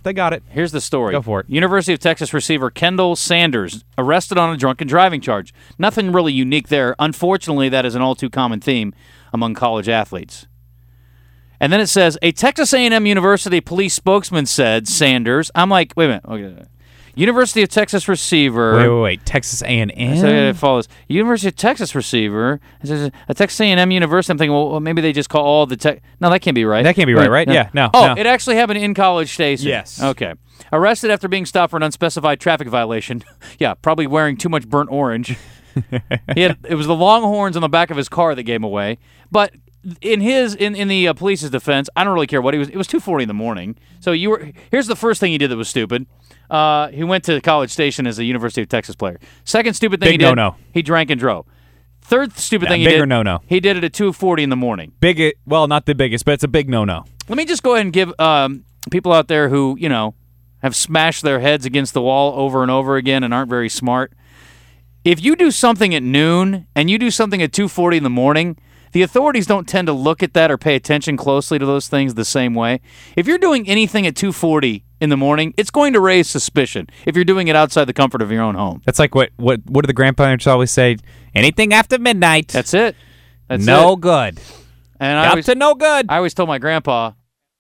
They got it. Here's the story. Go for it. University of Texas receiver Kendall Sanders arrested on a drunken driving charge. Nothing really unique there. Unfortunately, that is an all-too-common theme among college athletes. And then it says, a Texas A&M University police spokesman said Sanders. I'm like, wait a minute. Okay. University of Texas receiver. Wait. Texas A&M? So it follows. University of Texas receiver. It says a Texas A&M University. I'm thinking, well, maybe they just call all the Tech. No, that can't be right. That can't be right? No. Yeah, no. Oh, no. it actually happened in College Station. Yes. Okay. Arrested after being stopped for an unspecified traffic violation. Yeah, probably wearing too much burnt orange. It was the Longhorns on the back of his car that gave him away. But in the police's defense, I don't really care what he was. It was 2:40 in the morning. So here's the first thing he did that was stupid. He went to College Station as a University of Texas player. Second stupid thing he did, he drank and drove. Third stupid thing he did, bigger no-no. He did it at 2:40 in the morning. Well, not the biggest, but it's a big no-no. Let me just go ahead and give people out there who, have smashed their heads against the wall over and over again and aren't very smart. If you do something at noon and you do something at 2:40 in the morning, the authorities don't tend to look at that or pay attention closely to those things the same way. If you're doing anything at 2:40 in the morning, it's going to raise suspicion if you're doing it outside the comfort of your own home. That's like what do the grandparents always say? Anything after midnight. That's it. That's no good. And Up to no good. I always told my grandpa,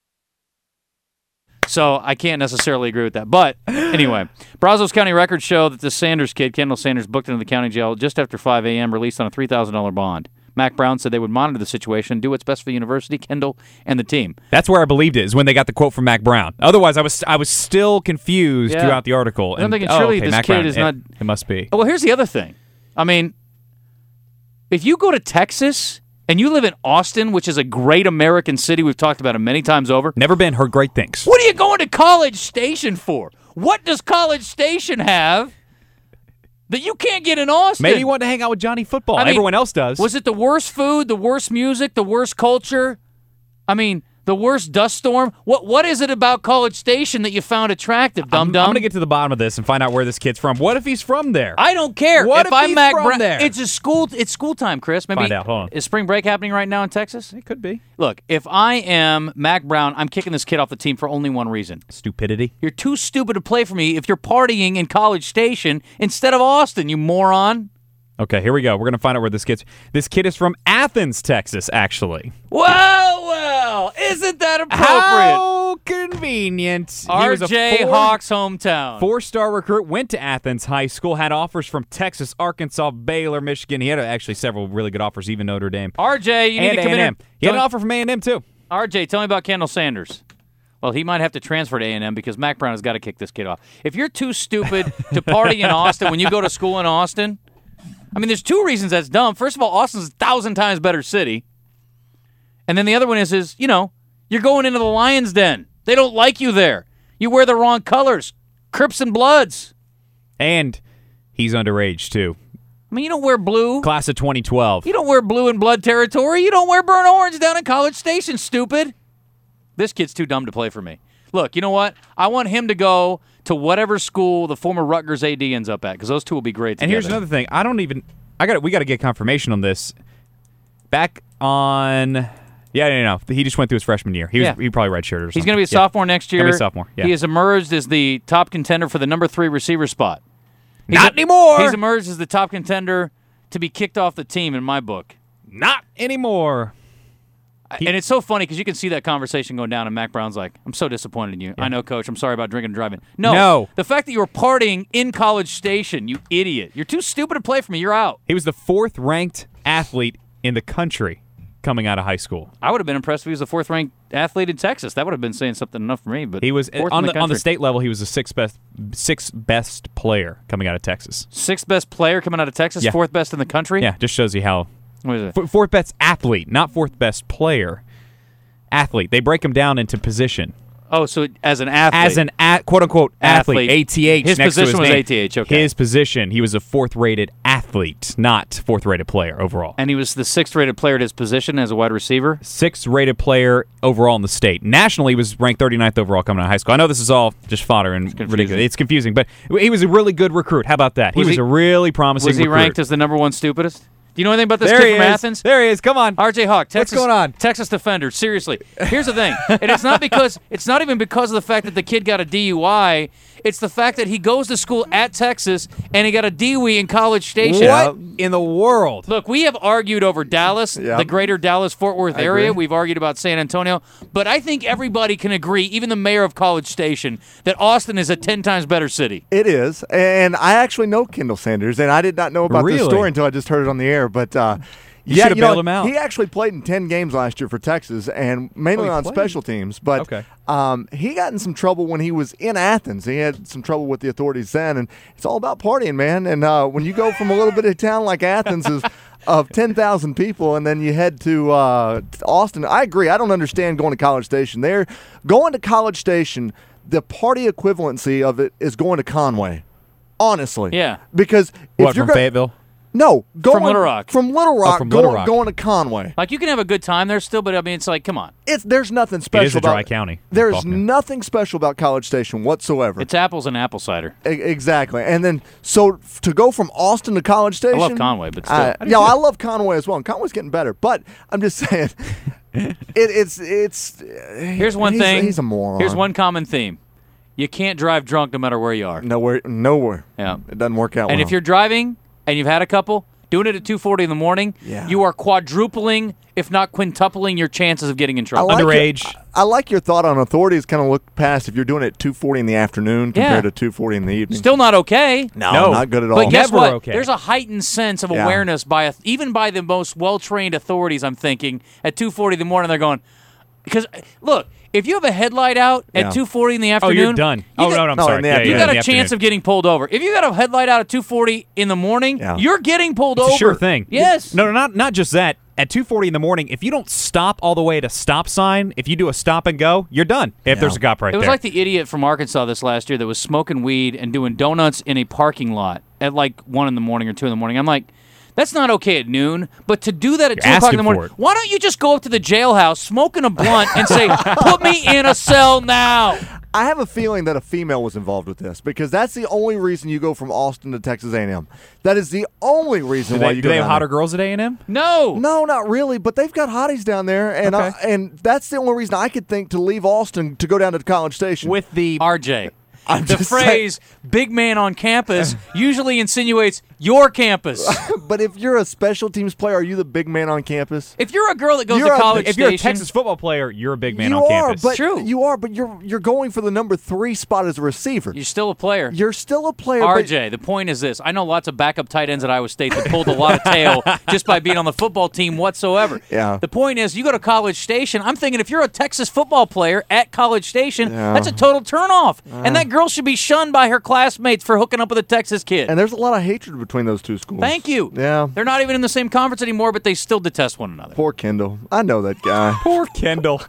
so I can't necessarily agree with that. But anyway, Brazos County records show that the Sanders kid, Kendall Sanders, booked into the county jail just after 5 a.m., released on a $3,000 bond. Mac Brown said they would monitor the situation, do what's best for the university, Kendall, and the team. That's where I believed it, is when they got the quote from Mac Brown. Otherwise, I was still confused throughout the article. I'm thinking, surely this Mac kid Brown, is not... It must be. Well, here's the other thing. I mean, if you go to Texas and you live in Austin, which is a great American city, we've talked about it many times over. Never been, heard great things. What are you going to College Station for? What does College Station have that you can't get in Austin? Maybe you want to hang out with Johnny Football. Everyone else does. Was it the worst food, the worst music, the worst culture? I mean, the worst dust storm? What is it about College Station that you found attractive, dum-dum? I'm going to get to the bottom of this and find out where this kid's from. What if he's from there? I don't care. What if I'm he's Mac from Brown, there? It's school time, Chris. Maybe find out. Hold on. Is spring break happening right now in Texas? It could be. Look, if I am Mac Brown, I'm kicking this kid off the team for only one reason. Stupidity. You're too stupid to play for me if you're partying in College Station instead of Austin, you moron. Okay, here we go. We're going to find out where this kid is from Athens, Texas, actually. Well, isn't that appropriate? How convenient. R.J. Hawk's hometown. 4-star recruit, went to Athens High School, had offers from Texas, Arkansas, Baylor, Michigan. He had actually several really good offers, even Notre Dame. R.J., you need to come in. He had an offer from A&M, too. R.J., tell me about Kendall Sanders. Well, he might have to transfer to A&M because Mac Brown has got to kick this kid off. If you're too stupid to party in Austin when you go to school in Austin, I mean, there's two reasons that's dumb. First of all, Austin's 1,000 times better city. And then the other one is you're going into the Lion's Den. They don't like you there. You wear the wrong colors. Crips and Bloods. And he's underage, too. I mean, you don't wear blue. Class of 2012. You don't wear blue and blood territory. You don't wear burnt orange down in College Station, stupid. This kid's too dumb to play for me. Look, you know what? I want him to go to whatever school the former Rutgers AD ends up at, because those two will be great together. And here's another thing. We got to get confirmation on this. Back on... No. He just went through his freshman year. He probably redshirted or something. He's going to be a sophomore next year. He's going to be a sophomore, yeah. He has emerged as the top contender for the number 3 receiver spot. Not anymore! He's emerged as the top contender to be kicked off the team in my book. Not anymore. And it's so funny because you can see that conversation going down, and Mac Brown's like, I'm so disappointed in you. Yeah. I know, Coach. I'm sorry about drinking and driving. No. The fact that you were partying in College Station, you idiot. You're too stupid to play for me. You're out. He was the 4th-ranked athlete in the country coming out of high school. I would have been impressed if he was the 4th-ranked athlete in Texas. That would have been saying something enough for me. But he was on the state level. He was the sixth best player coming out of Texas. 6th best player coming out of Texas. Yeah. 4th best in the country. Yeah, just shows you how. What is it? 4th best athlete, not 4th best player. Athlete. They break him down into position. Oh, so as an athlete. Quote-unquote athlete. ATH his next to his position was name. ATH, okay. His position, he was a 4th-rated athlete, not 4th-rated player overall. And he was the 6th-rated player at his position as a wide receiver? 6th-rated player overall in the state. Nationally, he was ranked 39th overall coming out of high school. I know this is all just fodder and ridiculous. It's confusing, but he was a really good recruit. How about that? He was a really promising recruit. Was he ranked as the number 1 stupidest? Do you know anything about this There kid he from is. Athens? There he is. Come on. R.J. Hawk, Texas, going on? Texas defender. Seriously, here's the thing, and it's not even because of the fact that the kid got a DUI. It's the fact that he goes to school at Texas and he got a DUI in College Station. What in the world? Look, we have argued over Dallas, the greater Dallas-Fort Worth area. agree. We've argued about San Antonio. But I think everybody can agree, even the mayor of College Station, that Austin is a 10 times better city. It is, and I actually know Kendall Sanders, and I did not know about this Really? story until I just heard it on the air. But You should have bailed him out. He actually played in 10 games last year for Texas, and mainly he on played? special teams. But Okay. he got in some trouble when he was in Athens. He had some trouble with the authorities then, and it's all about partying, man. And when you go from a little bit of town like Athens is of 10,000 people, and then you head to Austin, I agree. I don't understand going to College Station. Going to College Station, the party equivalency of it is going to Conway. Honestly. Yeah. Because if What, you're from Fayetteville? No, going From Little Rock. From Little Rock, from Little going, Rock. going to Conway. Like, you can have a good time there still, but, I mean, it's like, come on. There's nothing special It is a about dry county. There's Faulkner. nothing special about College Station whatsoever. It's apples and apple cider. Exactly. And then, so to go from Austin to College Station. I love Conway, but still. I love Conway as well. And Conway's getting better. But I'm just saying, it's. Here's one thing. He's a moron. Here's one common theme. You can't drive drunk no matter where you are. Nowhere. Yeah. It doesn't work out And well. if you're driving and you've had a couple, doing it at 2:40 in the morning, Yeah. you are quadrupling, if not quintupling, your chances of getting in trouble. Underage. I like your thought on authorities. Kind of look past if you're doing it at 2:40 in the afternoon compared to 2:40 in the evening. Still not okay. No, not good at all. But guess Never what? okay. There's a heightened sense of Yeah. awareness even by the most well-trained authorities, I'm thinking, at 2:40 in the morning, they're going, because, look, if you have a headlight out Yeah. at 2:40 in the Oh, afternoon, you're done. you Oh, got- no, I'm No, sorry. in the Yeah, afternoon. You yeah, got in a the chance afternoon. of getting pulled over. If you got a headlight out at 2:40 in the morning, Yeah. you're getting pulled It's over. a sure thing. Yes. No, not just that. At 2:40 in the morning, if you don't stop all the way to stop sign, if you do a stop and go, you're done. If there's a cop right It was there. like the idiot from Arkansas this last year that was smoking weed and doing donuts in a parking lot at like 1 in the morning or 2 in the morning. I'm like, that's not okay at noon, but to do that at 2 o'clock in the asking morning, for it. why don't you just go up to the jailhouse, smoking a blunt, and say, put me in a cell now? I have a feeling that a female was involved with this because that's the only reason you go from Austin to Texas A&M. That is the only reason do why they, you do go they have down hotter there. girls at A&M? No. No, not really, but they've got hotties down there, and Okay. and that's the only reason I could think to leave Austin to go down to College Station. With the RJ. I'm The just phrase "big man on campus" usually insinuates your campus. but if you're a special teams player, are you the big man on campus? If you're a girl that goes You're to a- College if you're a Station, Texas football player, you're a big man you on are, campus. but True. you are, but you're going for the number 3 spot as a receiver. you're still a player. You're still a player. but- RJ, the point is this. I know lots of backup tight ends at Iowa State that pulled a lot of tail just by being on the football team whatsoever. Yeah. The point is, you go to College Station, I'm thinking if you're a Texas football player at College Station, Yeah. that's a total turnoff. And that girl should be shunned by her classmates for hooking up with a Texas kid. And there's a lot of hatred between those two schools. Thank you. Yeah. They're not even in the same conference anymore, but they still detest one another. Poor Kendall. I know that guy. Poor Kendall.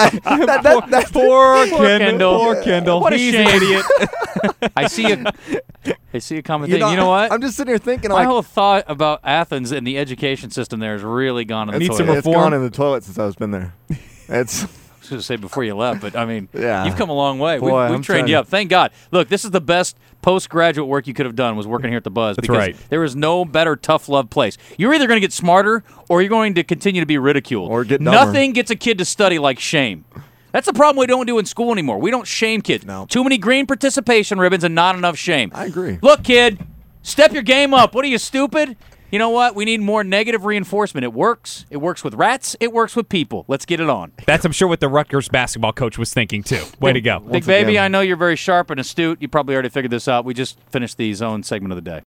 That- Poor Kendall. Poor Kendall. What a He's shame. an idiot. I see a common thing. You know what? I'm just sitting here thinking, My like, whole thought about Athens and the education system there has really gone in the Needs some toilet. it's reform. gone in the toilet since I've been there. It's I was going to say before you left, but I mean, Yeah. you've come a long way. Boy, We've I'm trained trying you to- up. Thank God. Look, this is the best postgraduate work you could have done was working here at the Buzz. That's because right. There is no better tough love place. You're either going to get smarter or you're going to continue to be ridiculed. Or get dumber. Nothing gets a kid to study like shame. That's the problem we don't do in school anymore. We don't shame kids. No. Too many green participation ribbons and not enough shame. I agree. Look, kid, step your game up. What are you, stupid? You know what? We need more negative reinforcement. It works. It works with rats. It works with people. Let's get it on. That's, I'm sure, what the Rutgers basketball coach was thinking, too. Way to go. Big Once Baby, again. I know you're very sharp and astute. You probably already figured this out. We just finished the zone segment of the day.